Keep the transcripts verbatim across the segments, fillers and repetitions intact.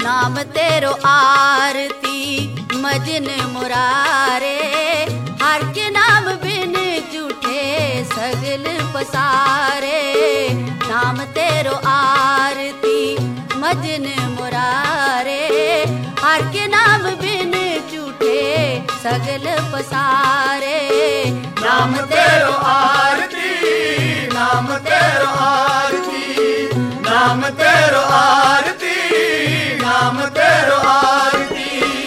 नाम तेरो आरती मजन मुरारे, हर के नाम बिन जूठे सगल पसारे। नाम तेरो आरती मजन मुरारे, हर के नाम बिन जूठे सगल पसारे। नाम तेरो आरती, नाम तेरो आरती, नाम तेरो आरती, नाम तेरो आरती।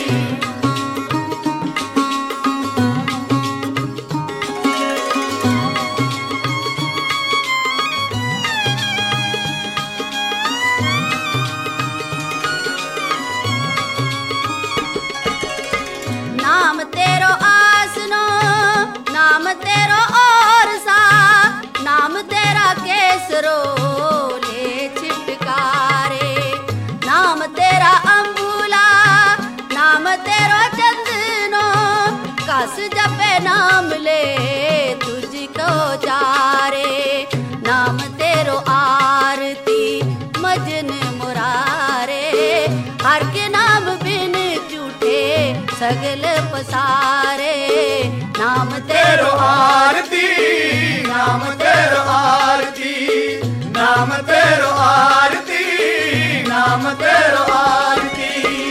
नाम तेरो आसनो, नाम तेरो और सा, नाम तेरा केसरो ले छिटकारे। नाम तेरा अंबुला, नाम तेरो चंदनो, कस जपे नाम ले तुझको चारे। नाम तेरो आरती मजन मुरारे, हर के नाम बिन जूठे सगल पसारे। नाम तेरो आरती, नाम तेरो आरती, नाम तेरो आरती, नाम तेरो आरती।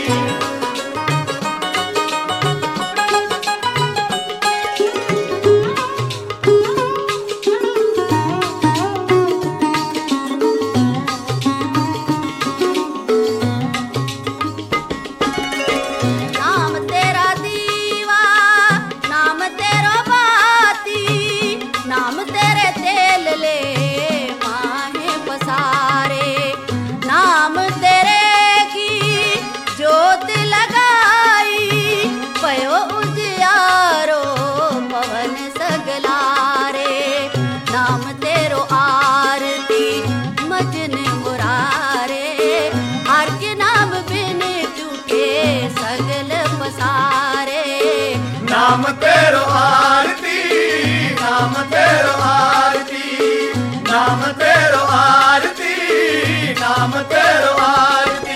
नाम तेरा दीवा, नाम तेरो बाती, नाम तेरे तेल ले माहे पसारे। नाम तेरे की जोत लगाई, पयो उजियारो पवन सगलारे। नाम तेरो आरती मजन मुरारे, हर के नाम बिन जूठे सगल पसारे। नाम तेरो आरती, नाम तेरो आरती, नाम तेरो आरती, नाम तेरो आरती।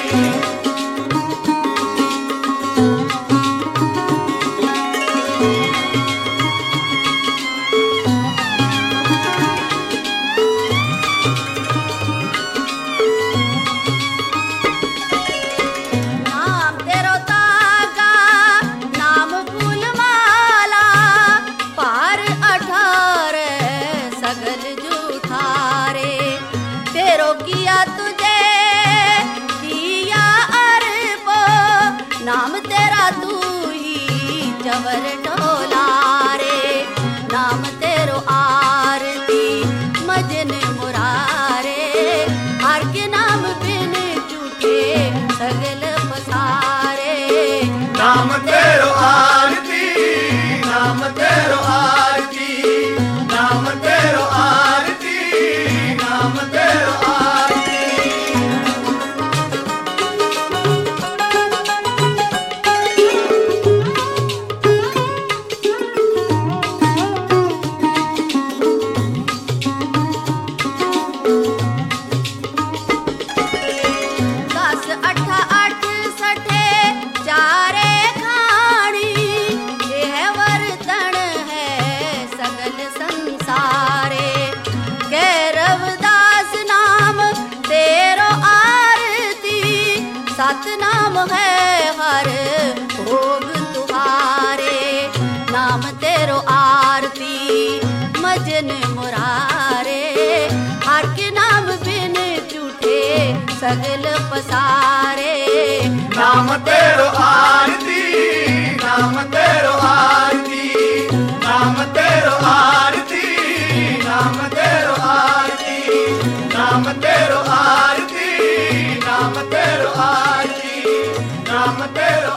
नाम तेरो तागा, नाम फूल माला, पार अठारह सगल जूठारे। तेरो किया तुझे किया अरबो, नाम तेरा तू ही जबर ढोलारे। नाम तेरो आरती मजन मुरारे, हर के नाम बिन जूठे सगल पसारे। नाम तेरो आरती, नाम तेरो आरती, नाम तेरो आरती, नाम तेरो आरती। दस अठा अठ सठे चारे खाणी, यह वर्तन है सगल संसारे। रविदास नाम तेरो आरती, सत नाम है हर भोग तुहारे। नाम तेरो आरती मजन मुरारे, हर के नाम बिन जूठे सगल पसारे। नाम तेरो आरती, नाम तेरो आरती, नाम तेरो आरती, नाम तेरो आरती, नाम तेरो आरती, नाम तेरो आरती, नाम तेरो